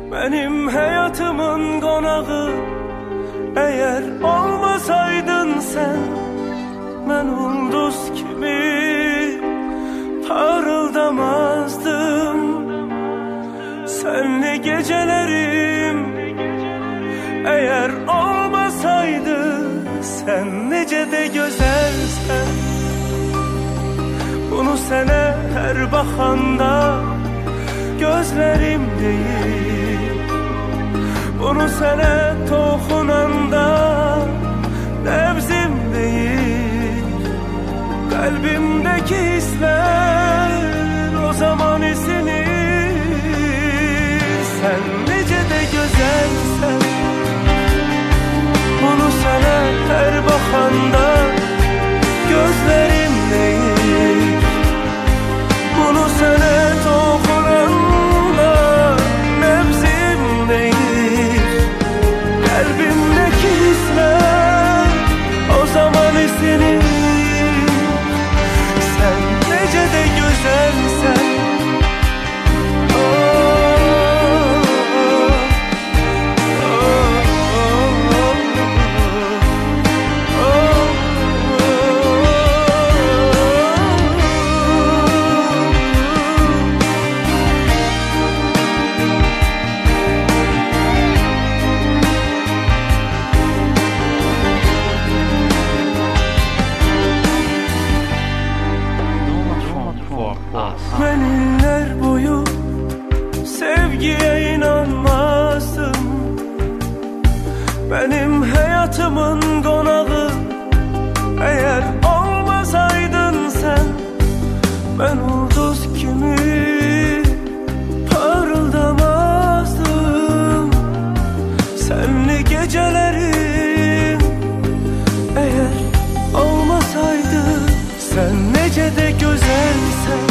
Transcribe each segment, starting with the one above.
Benim hayatımın konağı, eğer olmasaydın sen, ben ulduz gibi parıldamazdım. Senli gecelerim eğer olmasaydı, sen nece de güzelsen. Bunu sana her bakanda gözlerim değil, bunu sana dokunanda nefsim değil. Kalbimdeki hisler o zaman izini. Sen nece de güzelsen, bunu sana her bakanda gözlerim değil, bunu sana dokunanda nefsim değil. Kalbimdeki hisler o zaman izini. Sen nece de güzelsen. Ben yıllar boyu sevgiye inanmazdım. Benim hayatımın konağı, eğer olmasaydın sen, ben ulduz gibi parıldamazdım. Senli gecelerim eğer olmasaydı, sen nece de güzelsen.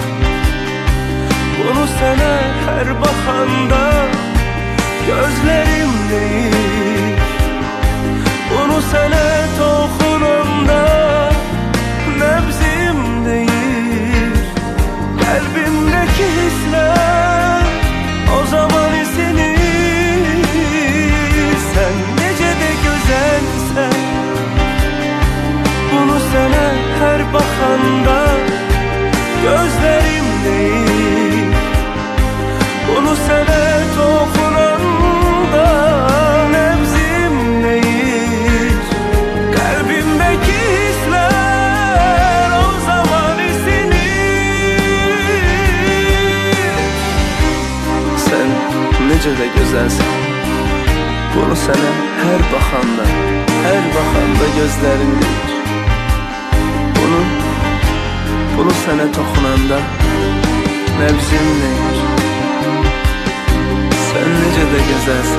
Bunu sana her bakanda gözlerim değil, bunu sana dokunanda nefsim değil. Kalbimdeki hisler o zaman izini. Sen nece de güzelsen, bunu sana her bakanda gözlerim değil, bunu sana dokunanda nefsim değil. Kalbimdeki hisler o zaman izini. Sen nece de güzelsin, bunu sana her bakanda gözlerim değil, bunu sana dokunanda nefsim değil. Sen nece de güzelsin.